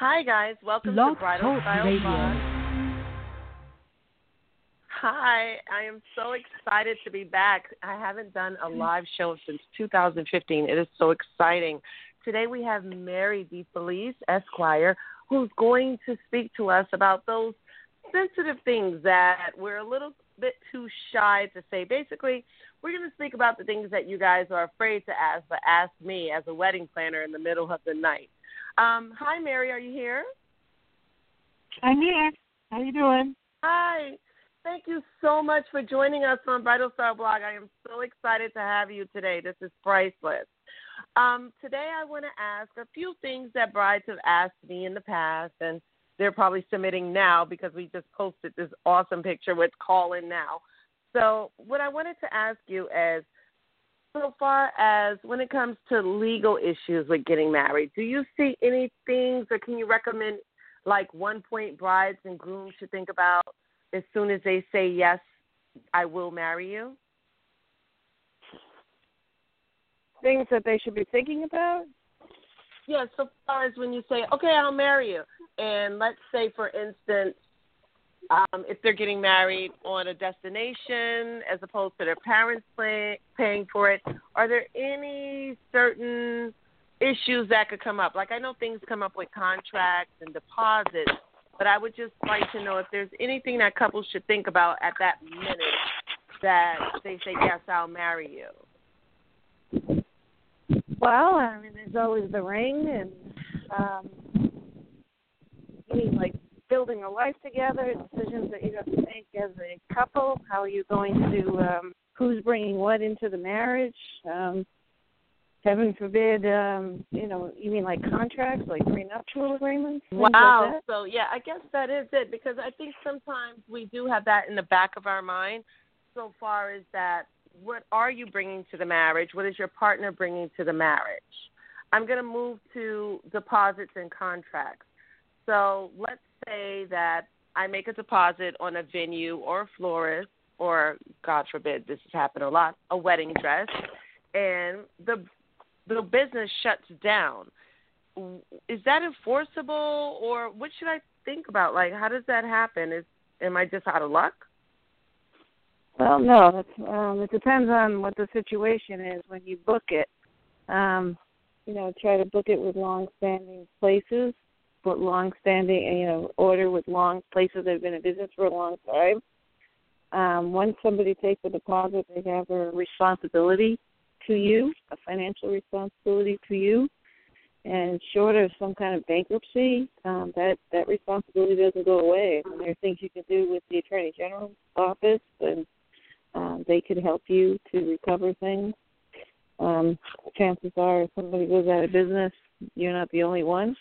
Hi, guys. Welcome to Blog Bridal Talk Style Radio. Blog. Hi, I am so excited to be back. I haven't done a live show since 2015. It is so exciting. Today we have Mary DeFelice, Esquire, who's going to speak to us about those sensitive things that we're a little bit too shy to say. Basically, we're going to speak about the things that you guys are afraid to ask, but ask me as a wedding planner in the middle of the night. Hi, Mary. Are you here? I'm here. How you doing? Hi. Thank you so much for joining us on Bridal Style Blog. I am so excited to have you today. This is priceless. Today I want to ask a few things that brides have asked me in the past, and they're probably submitting now because we just posted this awesome picture with Call In Now. So what I wanted to ask you is, so far as when it comes to legal issues with getting married, do you see any things, or can you recommend like 1 point brides and grooms should think about as soon as they say, yes, I will marry you? Things that they should be thinking about? Yeah, so far as when you say, okay, I'll marry you. And let's say, for instance, if they're getting married on a destination as opposed to their parents paying for it, are there any certain issues that could come up? Like, I know things come up with contracts and deposits, but I would just like to know if there's anything that couples should think about at that minute that they say, yes, I'll marry you. Well, I mean, there's always the ring, and you mean like building a life together, decisions that you have to make as a couple. How are you going to? Who's bringing what into the marriage? Heaven forbid, you mean like contracts, like prenuptial agreements? Wow. Like that? So, yeah, I guess that is it, because I think sometimes we do have that in the back of our mind so far as that, what are you bringing to the marriage? What is your partner bringing to the marriage? I'm going to move to deposits and contracts. So let's say that I make a deposit on a venue or a florist, or, God forbid, this has happened a lot, a wedding dress, and the business shuts down. Is that enforceable, or what should I think about? Like, how does that happen? Am I just out of luck? Well, no. It depends on what the situation is when you book it. Try to book it with long-standing places, but long-standing, order with long places that have been in business for a long time. Once somebody takes a deposit, they have a responsibility to you, a financial responsibility to you, and short of some kind of bankruptcy, that responsibility doesn't go away. And there are things you can do with the Attorney General's office, and they could help you to recover things. Chances are, if somebody goes out of business, you're not the only one.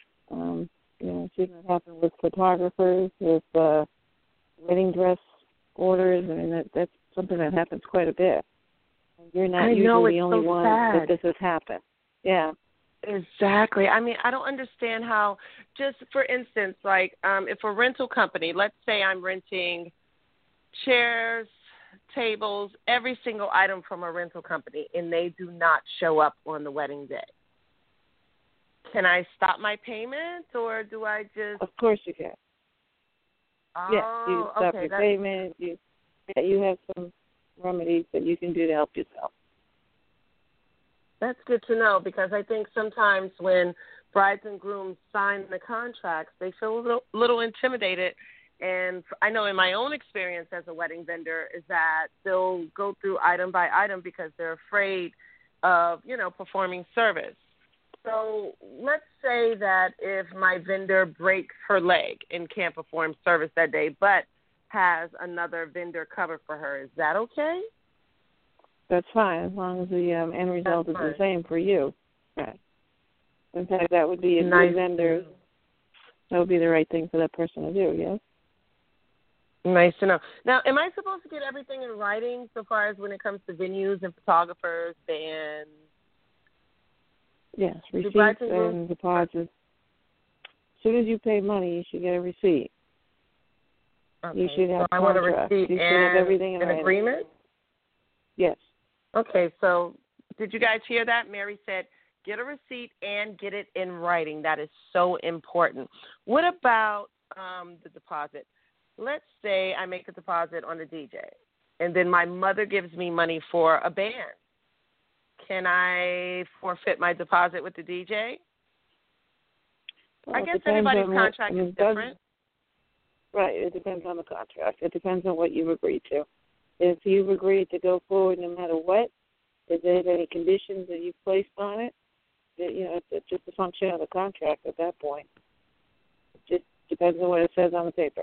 I've seen that happen with photographers, with wedding dress orders. I mean, that's something that happens quite a bit. You're not usually the only one that this has happened. Yeah. Exactly. I mean, I don't understand how, just for instance, like if a rental company, let's say I'm renting chairs, tables, every single item from a rental company, and they do not show up on the wedding day. Can I stop my payment, or do I just... Of course you can. Yes, you stop your payment. You have some remedies that you can do to help yourself. That's good to know, because I think sometimes when brides and grooms sign the contracts, they feel a little intimidated. And I know in my own experience as a wedding vendor is that they'll go through item by item because they're afraid of, performing service. So let's say that if my vendor breaks her leg and can't perform service that day, but has another vendor cover for her, is that okay? That's fine, as long as the end result is the same for you. Right. In fact, that would be a good vendor. That would be the right thing for that person to do, yes? Nice to know. Now, am I supposed to get everything in writing so far as when it comes to venues and photographers, bands? Yes, receipts and deposits. As soon as you pay money, you should get a receipt. Okay. You should have I want a receipt you should have everything in writing. Agreement? Yes. Okay, so did you guys hear that? Mary said Get a receipt and get it in writing. That is so important. What about the deposit? Let's say I make a deposit on a DJ, and then my mother gives me money for a band. Can I forfeit my deposit with the DJ? Well, I guess everybody's contract is different. Right. It depends on the contract. It depends on what you've agreed to. If you've agreed to go forward no matter what, if there's any conditions that you've placed on it, it's just a function of the contract at that point. It just depends on what it says on the paper.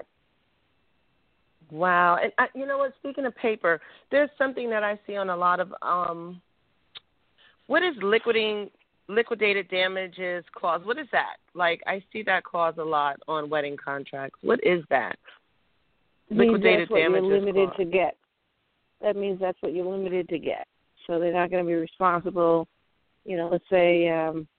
Wow. And you know what? Speaking of paper, there's something that I see on a lot of what is liquidated damages clause? What is that? Like, I see that clause a lot on wedding contracts. What is that? Liquidated damages you're limited clause. to get. That means that's what you're limited to get. So they're not going to be responsible. Let's say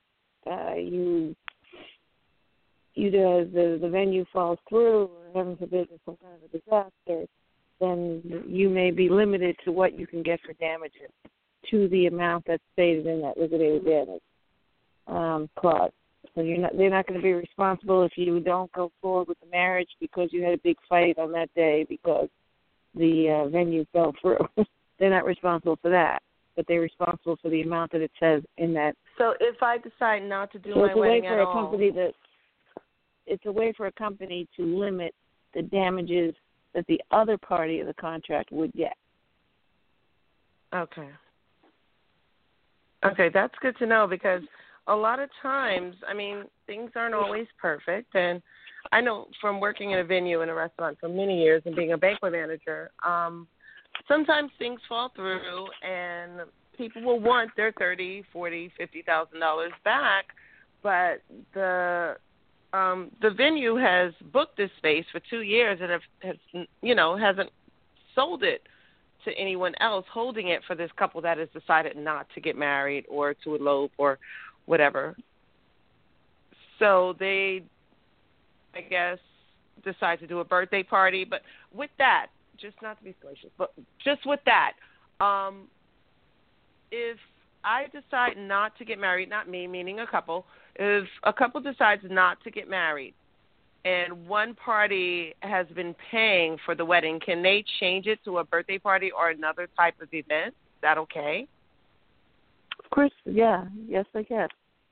the venue falls through, or heaven forbid there's some kind of a disaster, then you may be limited to what you can get for damages to the amount that's stated in that liquidated damage clause. So they're not going to be responsible if you don't go forward with the marriage because you had a big fight on that day because the venue fell through. They're not responsible for that, but they're responsible for the amount that it says in that. So if I decide not to do my wedding at all, it's a way for a company to limit the damages that the other party of the contract would get. Okay. Okay, that's good to know because a lot of times, things aren't always perfect. And I know from working in a venue in a restaurant for many years and being a banquet manager, sometimes things fall through and people will want their $30,000, $40,000, $50,000 back, but the venue has booked this space for 2 years and hasn't sold it to anyone else, holding it for this couple that has decided not to get married or to elope or whatever. So they, I guess, decide to do a birthday party. But with that, just not to be salacious, but just with that, if I decide not to get married, not me, meaning a couple, if a couple decides not to get married and one party has been paying for the wedding, can they change it to a birthday party or another type of event? Is that okay? Of course, yeah. Yes, I can.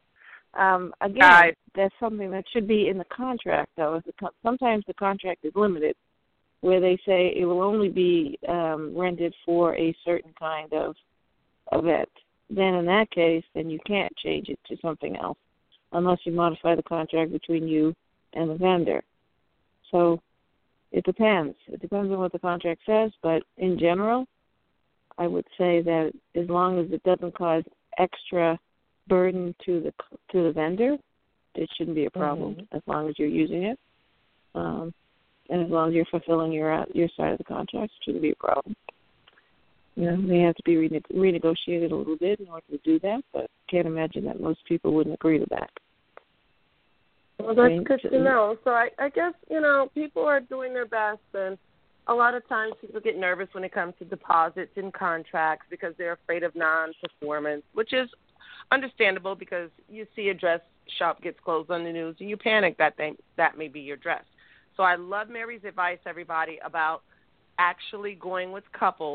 Again, that's something that should be in the contract, though. Sometimes the contract is limited, where they say it will only be rented for a certain kind of event. Then in that case, then you can't change it to something else unless you modify the contract between you and the vendor. So it depends. It depends on what the contract says, but in general, I would say that as long as it doesn't cause extra burden to the vendor, it shouldn't be a problem as long as you're using it. And as long as you're fulfilling your side of the contract, it shouldn't be a problem. They have to be renegotiated a little bit in order to do that, but can't imagine that most people wouldn't agree to that. Well, that's good to know. So I guess, people are doing their best, and a lot of times people get nervous when it comes to deposits and contracts because they're afraid of non-performance, which is understandable because you see a dress shop gets closed on the news and you panic that may be your dress. So I love Mary's advice, everybody, about actually going with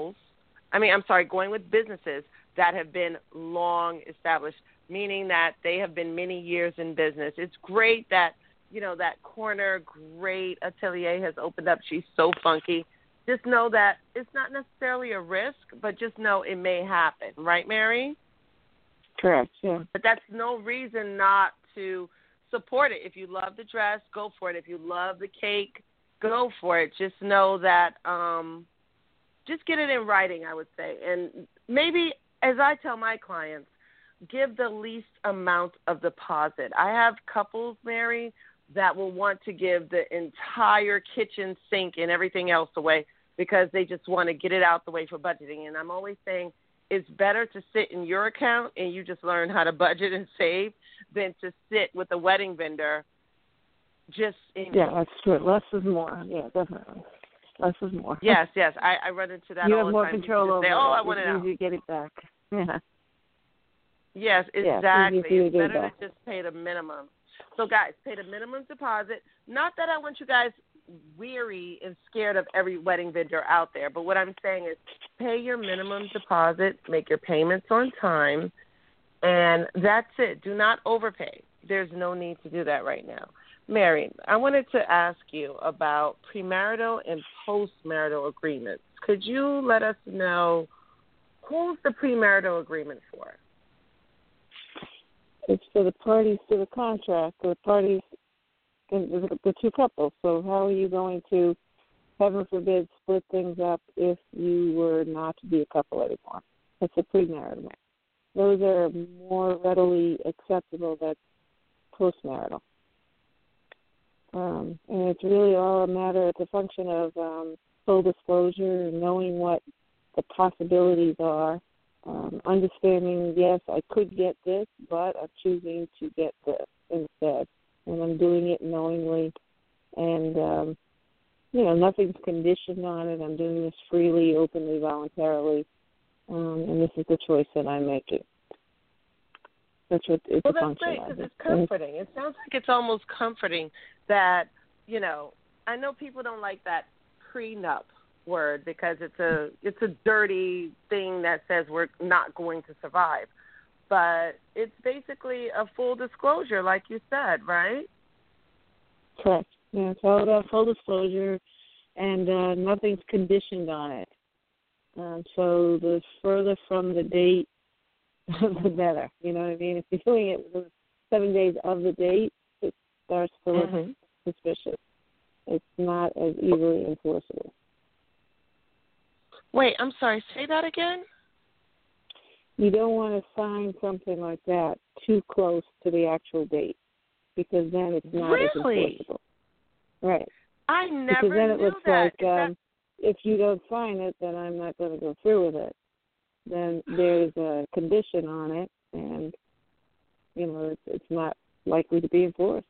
going with businesses that have been long established, meaning that they have been many years in business. It's great that, that corner great atelier has opened up. She's so funky. Just know that it's not necessarily a risk, but just know it may happen. Right, Mary? Correct, yeah. But that's no reason not to support it. If you love the dress, go for it. If you love the cake, go for it. Just know that just get it in writing, I would say. And maybe, as I tell my clients, give the least amount of deposit. I have couples, Mary, that will want to give the entire kitchen sink and everything else away because they just want to get it out the way for budgeting. And I'm always saying it's better to sit in your account and you just learn how to budget and save than to sit with a wedding vendor just in. Yeah, that's true. Less is more. Yeah, definitely. Less is more. Yes. I run into that you all the time. You have more control over it. I want it out. You get it back. Yeah. Yes, Yeah, exactly. you It's do better to that. just pay the minimum. So, guys, pay the minimum deposit. Not that I want you guys weary and scared of every wedding vendor out there, but what I'm saying is pay your minimum deposit, make your payments on time, and that's it. Do not overpay. There's no need to do that right now. Mary, I wanted to ask you about premarital and postmarital agreements. Could you let us know who's the premarital agreement for? It's for the parties to the contract, the parties, the two couples. So how are you going to, heaven forbid, split things up if you were not to be a couple anymore? It's a premarital. Those are more readily acceptable than postmarital. And it's really all a matter, it's a function of full disclosure, knowing what the possibilities are, understanding, yes, I could get this, but I'm choosing to get this instead. And I'm doing it knowingly. And, nothing's conditioned on it. I'm doing this freely, openly, voluntarily. And this is the choice that I'm making. That's what it's a function great, of. because it's comforting. It sounds like it's almost comforting that, I know people don't like that prenup word because it's a dirty thing that says we're not going to survive. But it's basically a full disclosure, like you said, right? Correct. Yeah, it's all about full disclosure, and nothing's conditioned on it. So the further from the date, the better. You know what I mean? If you're doing it within 7 days of the date, it starts to look suspicious. It's not as easily enforceable. Wait, I'm sorry. Say that again? You don't want to sign something like that too close to the actual date, because then it's not as enforceable. Right. I never because then it knew looks that. like if you don't sign it, then I'm not going to go through with it. Then there's a condition on it, and it's not likely to be enforced.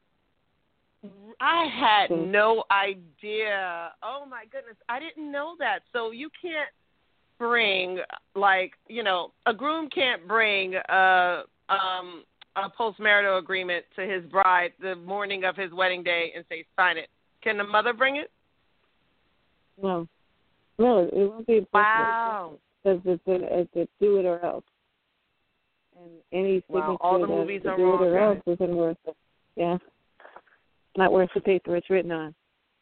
I had no idea. Oh my goodness, I didn't know that. So you can't bring a groom can't bring a postmarital agreement to his bride the morning of his wedding day and say sign it. Can the mother bring it? No, it won't be enforceable. Wow. Because it's a do it or else. And any signature all the movies that are do wrong, it or guys. else isn't worth it. Yeah. Not worth the paper it's written on.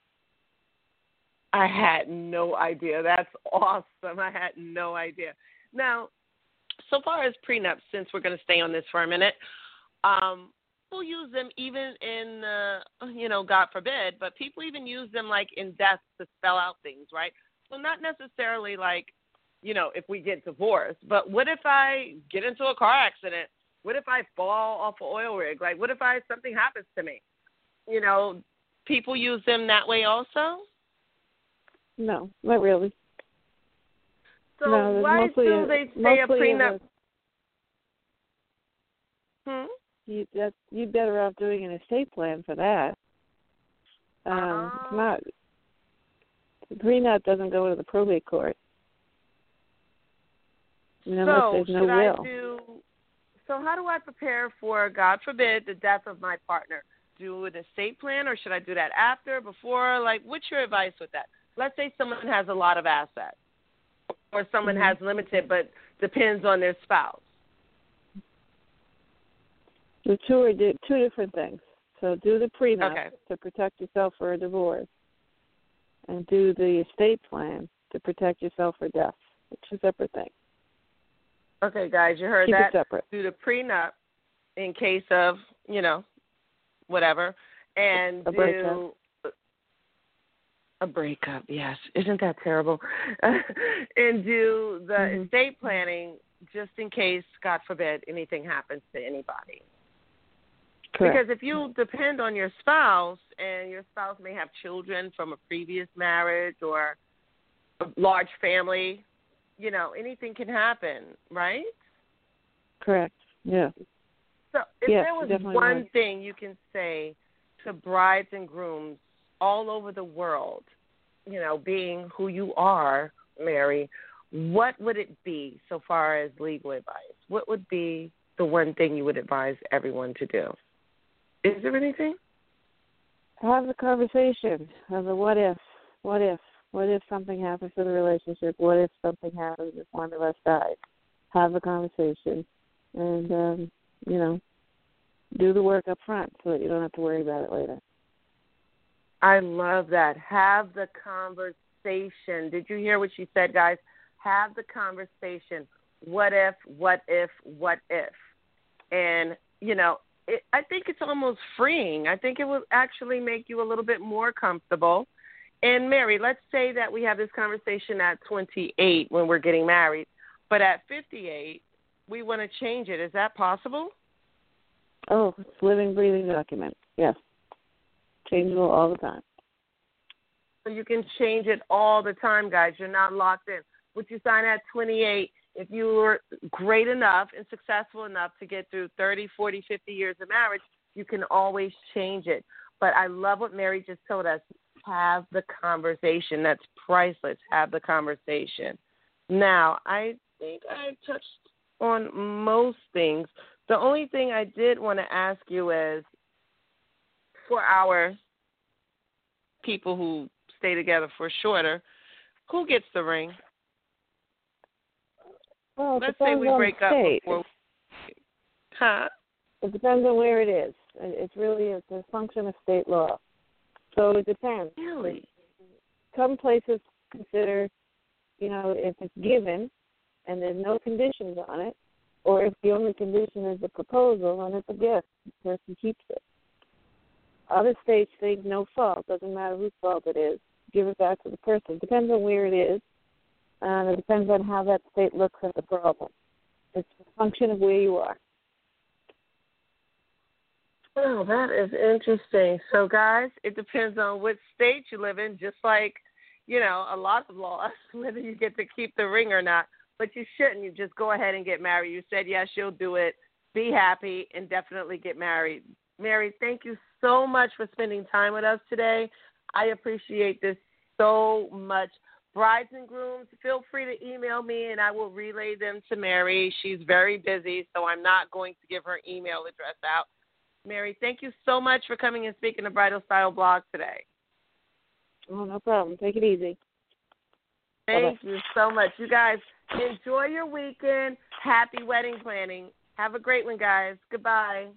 I had no idea. That's awesome. I had no idea. Now, so far as prenups, since we're going to stay on this for a minute, people use them even in, God forbid, but people even use them like in death to spell out things, right? So not necessarily like, if we get divorced, but what if I get into a car accident? What if I fall off an oil rig? Like, what if something happens to me? People use them that way also? No, not really. So no, why do they say a prenup? You'd better off doing an estate plan for that. It's not. The prenup doesn't go to the probate court. Unless there's no will. So how do I prepare for, God forbid, the death of my partner? Do an estate plan, or should I do that after, before? Like, what's your advice with that? Let's say someone has a lot of assets, or someone has limited, but depends on their spouse. The two are two different things. So do the prenup to protect yourself for a divorce, and do the estate plan to protect yourself for death. It's two separate things. Okay, guys, you heard Keep that. It separate. Do the prenup in case of, whatever, and do a breakup. Yes, isn't that terrible? And do the estate planning just in case, God forbid, anything happens to anybody. Correct. Because if you depend on your spouse, and your spouse may have children from a previous marriage or a large family, anything can happen, right? Correct. Yeah. So if there was one thing you can say to brides and grooms all over the world, being who you are, Mary, what would it be so far as legal advice? what would be the one thing you would advise everyone to do? Is there anything? Have the conversation of the what if. What if something happens to the relationship? What if something happens if one of us dies? Have the conversation and, do the work up front so that you don't have to worry about it later. I love that. Have the conversation. Did you hear what she said, guys? Have the conversation. What if, what if, what if? And, I think it's almost freeing. I think it will actually make you a little bit more comfortable. And, Mary, let's say that we have this conversation at 28 when we're getting married, but at 58, we want to change it. Is that possible? Oh, it's a living, breathing document. Yes. Changeable all the time. So you can change it all the time, guys. You're not locked in. Would you sign at 28? If you were great enough and successful enough to get through 30, 40, 50 years of marriage, you can always change it. But I love what Mary just told us. Have the conversation. That's priceless. Have the conversation. Now, I think I touched on most things. The only thing I did want to ask you is, for our people who stay together for shorter, who gets the ring? Well, let's say we break up before. Huh? It depends on where it is. It's really a function of state law. So it depends. Really? Some places consider, if it's given and there's no conditions on it, or if the only condition is the proposal and it's a gift, the person keeps it. Other states think no fault, doesn't matter whose fault it is, give it back to the person. It depends on where it is, and it depends on how that state looks at the problem. It's a function of where you are. Oh, that is interesting. So, guys, it depends on which state you live in, just like, a lot of laws, whether you get to keep the ring or not. But you shouldn't. You just go ahead and get married. You said, yes, you'll do it. Be happy and definitely get married. Mary, thank you so much for spending time with us today. I appreciate this so much. Brides and grooms, feel free to email me, and I will relay them to Mary. She's very busy, so I'm not going to give her email address out. Mary, thank you so much for coming and speaking to Bridal Style Blog today. Oh, no problem. Take it easy. Thank you so much. You guys, enjoy your weekend. Happy wedding planning. Have a great one, guys. Goodbye.